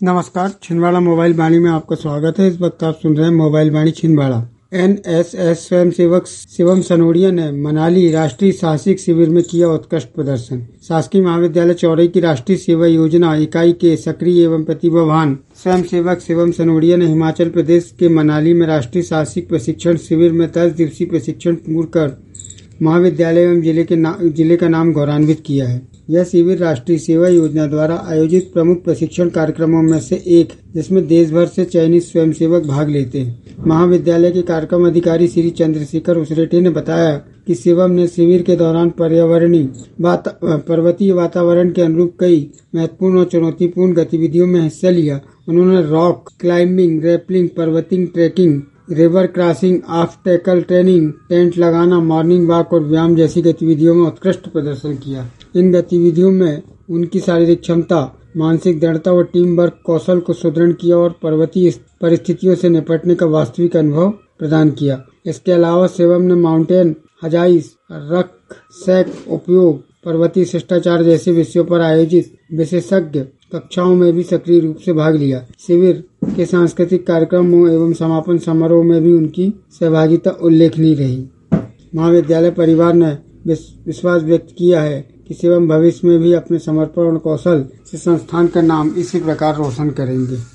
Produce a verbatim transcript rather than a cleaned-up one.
नमस्कार, छिंदवाड़ा मोबाइल वाणी में आपका स्वागत है। इस वक्त आप सुन रहे हैं mobile Vani Chhindwara. N S S स्वयंसेवक शिवम सनोडिया ने मनाली राष्ट्रीय साहसिक शिविर में किया उत्कृष्ट प्रदर्शन। शासकीय महाविद्यालय चौरई की राष्ट्रीय सेवा योजना इकाई के सक्रिय एवं प्रतिभावान स्वयंसेवक शिवम सनोडिया ने हिमाचल प्रदेश के मनाली में राष्ट्रीय साहसिक प्रशिक्षण शिविर में दस दिवसीय प्रशिक्षण पूर्ण कर महाविद्यालय एवं जिले के ना, जिले का नाम गौरवान्वित किया है। यह शिविर राष्ट्रीय सेवा योजना द्वारा आयोजित प्रमुख प्रशिक्षण कार्यक्रमों में से एक, जिसमें देश भर से चयनित स्वयंसेवक भाग लेते हैं। महाविद्यालय के कार्यक्रम अधिकारी श्री चंद्रशेखर उसरेटे ने बताया कि शिवम ने शिविर के दौरान पर्यावरणीय पर्वतीय वातावरण के अनुरूप कई महत्वपूर्ण और चुनौतीपूर्ण गतिविधियों में हिस्सा लिया। उन्होंने रॉक क्लाइंबिंग, रैपलिंग, पर्वतीय trekking, river crossing, obstacle training, tent लगाना, मॉर्निंग वॉक और व्यायाम जैसी गतिविधियों में उत्कृष्ट प्रदर्शन किया। इन गतिविधियों में उनकी शारीरिक क्षमता, मानसिक दृढ़ता और टीम वर्क कौशल को सुदृढ़ किया और पर्वतीय परिस्थितियों से निपटने का वास्तविक अनुभव प्रदान किया। इसके अलावा शिवम ने माउंटेन हजाइस, रक्षक उपयोग, पर्वतीय शिष्टाचार जैसे विषयों पर आयोजित विशेषज्ञ कक्षाओं में भी सक्रिय रूप से भाग लिया। शिविर के सांस्कृतिक कार्यक्रमों एवं समापन समारोह में भी उनकी सहभागिता उल्लेखनीय रही। महाविद्यालय परिवार ने विश्वास व्यक्त किया है कि शिवम भविष्य में भी अपने समर्पण और कौशल से संस्थान का नाम इसी प्रकार रोशन करेंगे।